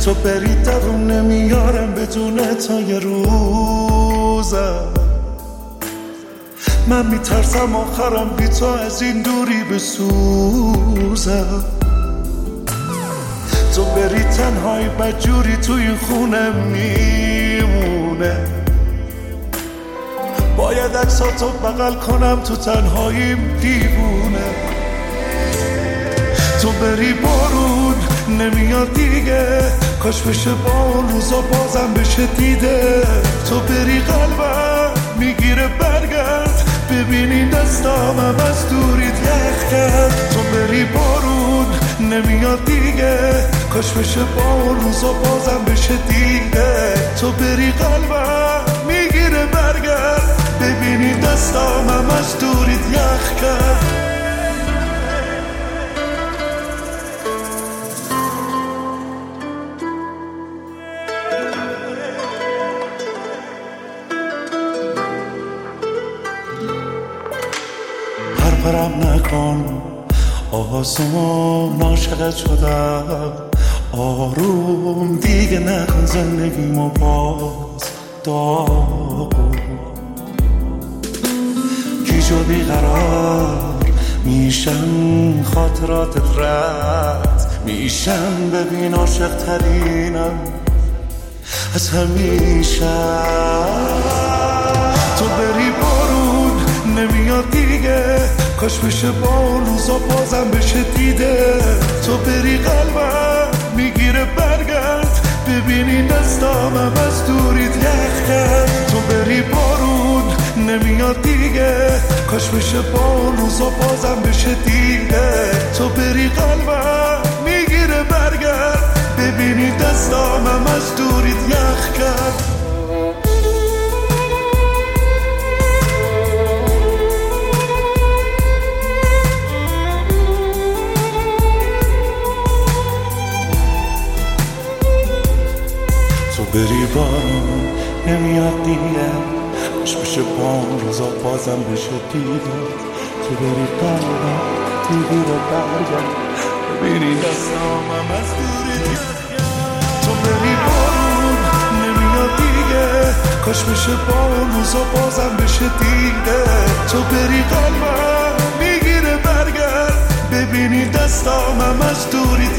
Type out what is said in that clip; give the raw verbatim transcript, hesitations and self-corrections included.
تو بری دووم نمیارم بدون تا یه روزم. من میترسم آخرم بی تو از این دوری بسوزم. تو بری تنهایی بدجوری تو این خونه میمونه. باید عکساتو بغل کنم تو تنهاییم دیوونه. تو بری بارون نمیاد دیگه، کاش بشه با اون روزا بازم بشه دیده. تو بری قلبم میگیره برگرد، ببینی دستامم از دوریت یخ کرد. تو بری بارون نمیاد دیگه، کاش بشه با اون روزا بازم بشه دیده. تو بری قلبم میگیره برگرد، ببینی دستامم از دوریت یخ کرد. پرپرم نکن آسون، عاشقت شدم آروم دیگه نکن زندگیمو باز داغون. گیج و بیقرار میشم خاطراتت رد میشم، ببین عاشق ترینم از همیشه. تو بری بارون نمیاد دیگه، کاش بشه با اون روزا بازم بشه دیده. تو بری قلبم میگیره برگرد، ببینی دستامم از دوریت یخ کرد. تو بری بارون نمیاد دیگه، کاش بشه با اون روزا بازم بشه دیده. تو بری قلبم میگیره برگرد، ببینی دستامم از دوریت یخ کرد. تو بری بارون نمیاد دیگه، کاش بشه با اون روزا بازم بشه دیگه. تو بری قلبم میگیره برگرد، ببینی دستامم از دوری یخ کرد. تو بری بارون نمیاد دیگه، کاش بشه با اون روزا بازم بشه دیگه. تو بری قلبم میگیره برگرد، ببینی دستامم از دوری